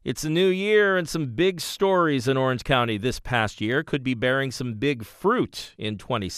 It's a new year, and some big stories in Orange County this past year could be bearing some big fruit in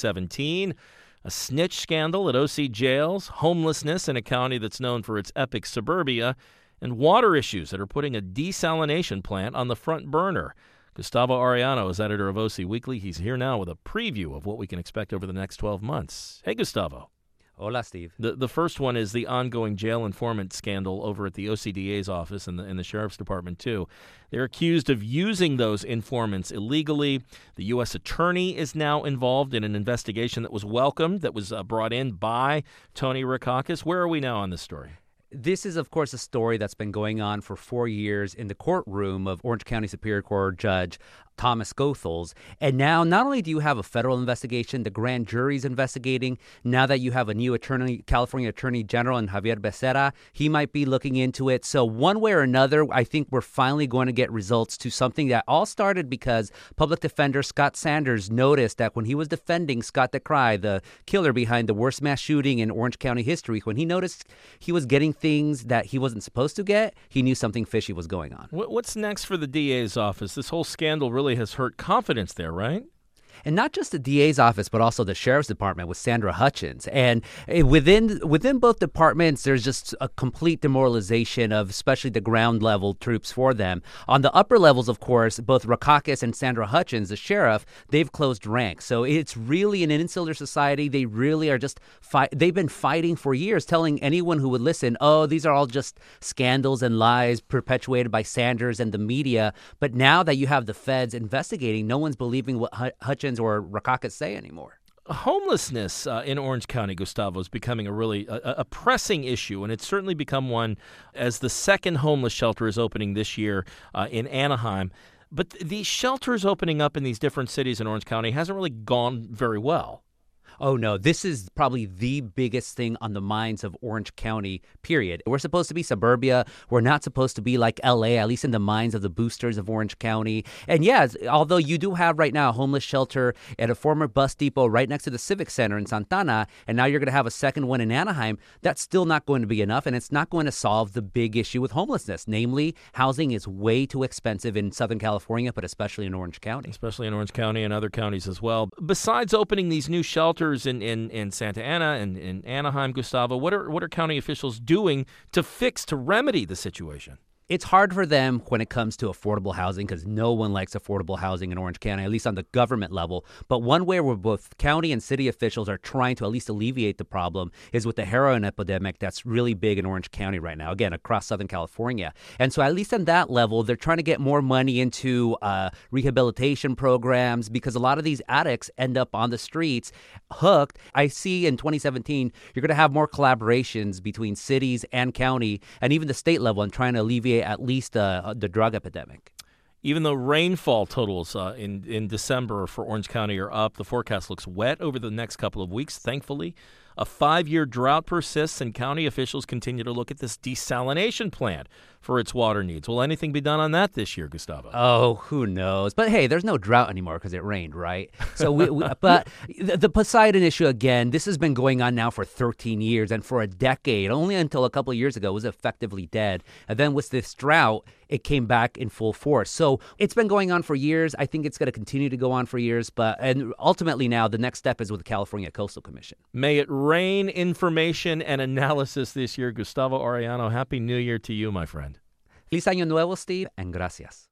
2017. A snitch scandal at OC jails, homelessness in a county that's known for its epic suburbia, and water issues that are putting a desalination plant on the front burner. Gustavo Arellano is editor of OC Weekly. He's here now with a preview of what we can expect over the next 12 months. Hey, Gustavo. Hola, Steve. The first one is the ongoing jail informant scandal over at the OCDA's office and the Sheriff's Department, too. They're accused of using those informants illegally. The U.S. Attorney is now involved in an investigation that was welcomed, that was brought in by Tony Rackauckas. Where are we now on this story? This is, of course, a story that's been going on for 4 years in the courtroom of Orange County Superior Court Judge Thomas Goethals. And now, not only do you have a federal investigation, the grand jury's investigating. Now that you have a new California Attorney General, and Xavier Becerra, he might be looking into it. So one way or another, I think we're finally going to get results to something that all started because Public Defender Scott Sanders noticed that when he was defending Scott DeCry, the killer behind the worst mass shooting in Orange County history, when he noticed he was getting things that he wasn't supposed to get, he knew something fishy was going on. What's next for the DA's office? This whole scandal really has hurt confidence there, right? And not just the DA's office, but also the Sheriff's Department with Sandra Hutchins. And within both departments, there's just a complete demoralization of especially the ground level troops for them. On the upper levels, of course, both Rackauckas and Sandra Hutchins, the sheriff, they've closed ranks. So it's really an insular society. They really are just they've been fighting for years, telling anyone who would listen, oh, these are all just scandals and lies perpetuated by Sanders and the media. But now that you have the feds investigating, no one's believing what Hutchins or Rackauckas say anymore. Homelessness in Orange County, Gustavo, is becoming a really a pressing issue, and it's certainly become one as the second homeless shelter is opening this year in Anaheim. But these shelters opening up in these different cities in Orange County hasn't really gone very well. Oh, no, this is probably the biggest thing on the minds of Orange County, period. We're supposed to be suburbia. We're not supposed to be like L.A., at least in the minds of the boosters of Orange County. And yeah, although you do have right now a homeless shelter at a former bus depot right next to the Civic Center in Santana, and now you're going to have a second one in Anaheim, that's still not going to be enough, and it's not going to solve the big issue with homelessness. Namely, housing is way too expensive in Southern California, but especially in Orange County. Especially in Orange County and other counties as well. Besides opening these new shelters in Santa Ana and in Anaheim, Gustavo, what are county officials doing to remedy the situation? It's hard for them when it comes to affordable housing because no one likes affordable housing in Orange County, at least on the government level. But one way where both county and city officials are trying to at least alleviate the problem is with the heroin epidemic that's really big in Orange County right now, again, across Southern California. And so at least on that level, they're trying to get more money into rehabilitation programs because a lot of these addicts end up on the streets hooked. I see in 2017, you're going to have more collaborations between cities and county and even the state level in trying to alleviate at least the drug epidemic. Even though rainfall totals in December for Orange County are up, the forecast looks wet over the next couple of weeks, thankfully. A 5-year drought persists, and county officials continue to look at this desalination plant for its water needs. Will anything be done on that this year, Gustavo? Oh, who knows? But hey, there's no drought anymore because it rained, right? So, but the Poseidon issue, again, this has been going on now for 13 years, and for a decade, only until a couple of years ago, it was effectively dead. And then with this drought, it came back in full force. So it's been going on for years. I think it's going to continue to go on for years. And ultimately now, the next step is with the California Coastal Commission. May it rain information and analysis this year. Gustavo Arellano, Happy New Year to you, my friend. Feliz Año Nuevo, Steve, and gracias.